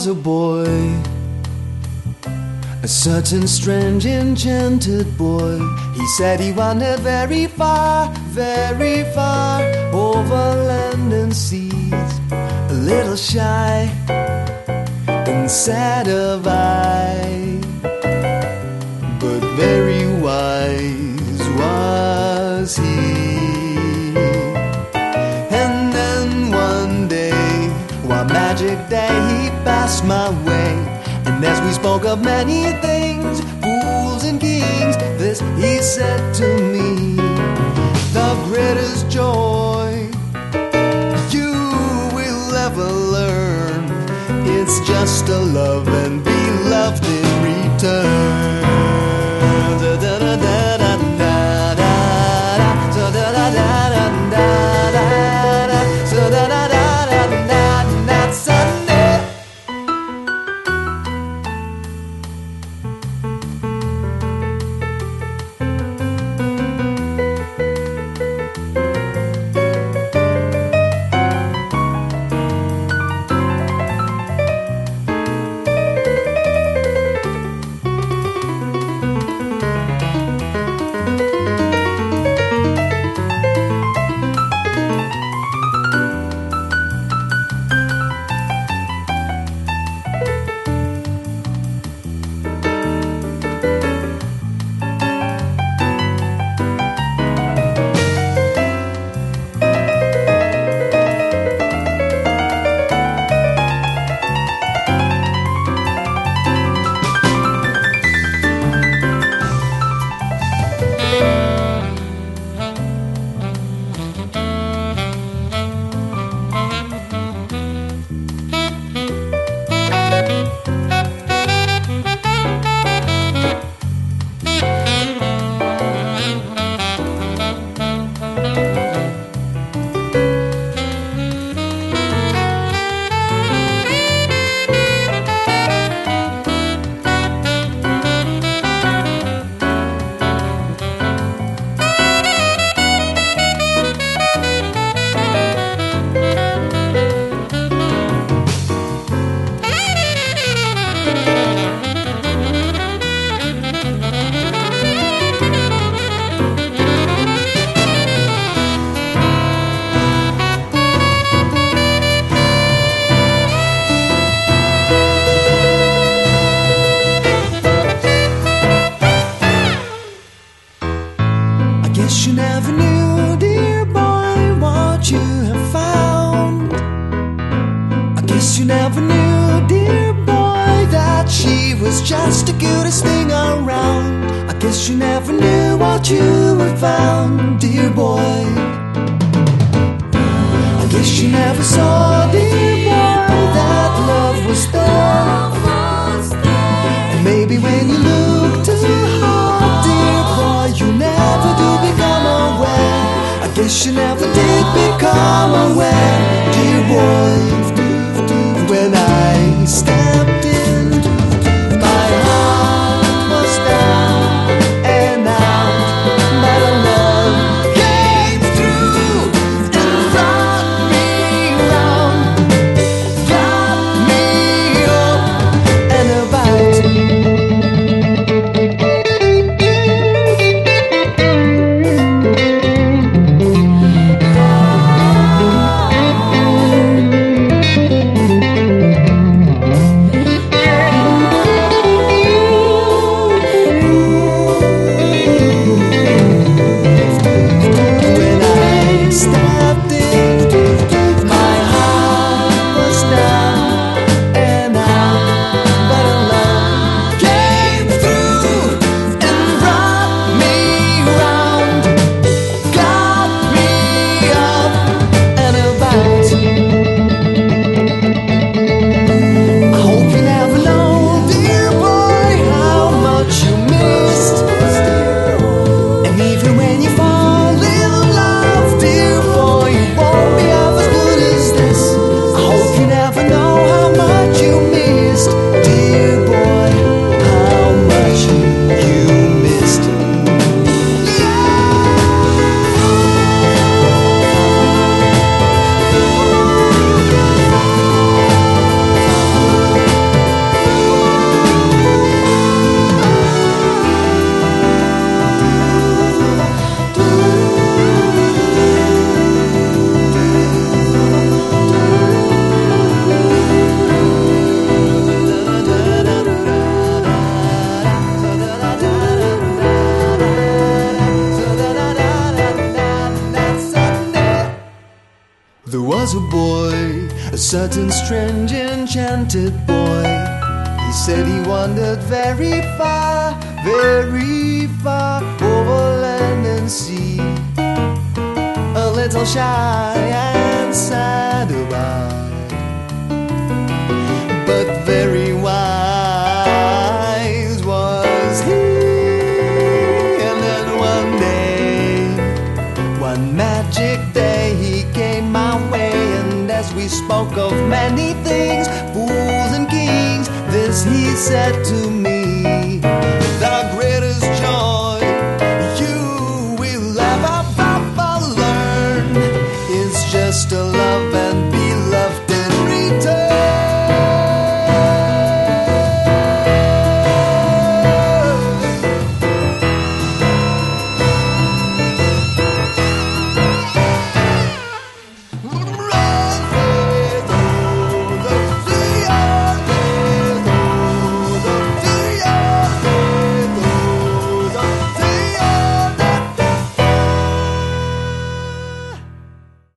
was a boy, a certain strange enchanted boy. He said he wandered very far, very far, over land and seas, a little shy and sad of eye, but very wise was he. And then one day, one magic day, he passed my way, and as we spoke of many things, fools and kings, this he said to me: the greatest joy you will ever learn, it's just to love and be loved in return. You never knew, dear boy, what you have found. I guess you never knew, dear boy, that she was just the cutest thing around. I guess you never knew what you have found, dear boy. I guess you never saw, dear boy, that love was there. Or maybe when you look too hard, dear boy, you never do become aware. I guess you never did become aware, dear boy. When I stepped in, my heart was down and out, but a love came through and brought me round, got me up and about. was a boy, a certain strange enchanted boy. He said he wandered very far over land and sea, a little shy and sad about, but very wise was he. And then one magic day, he came my way, and as we spoke of many things, fools and kings, this he said to me: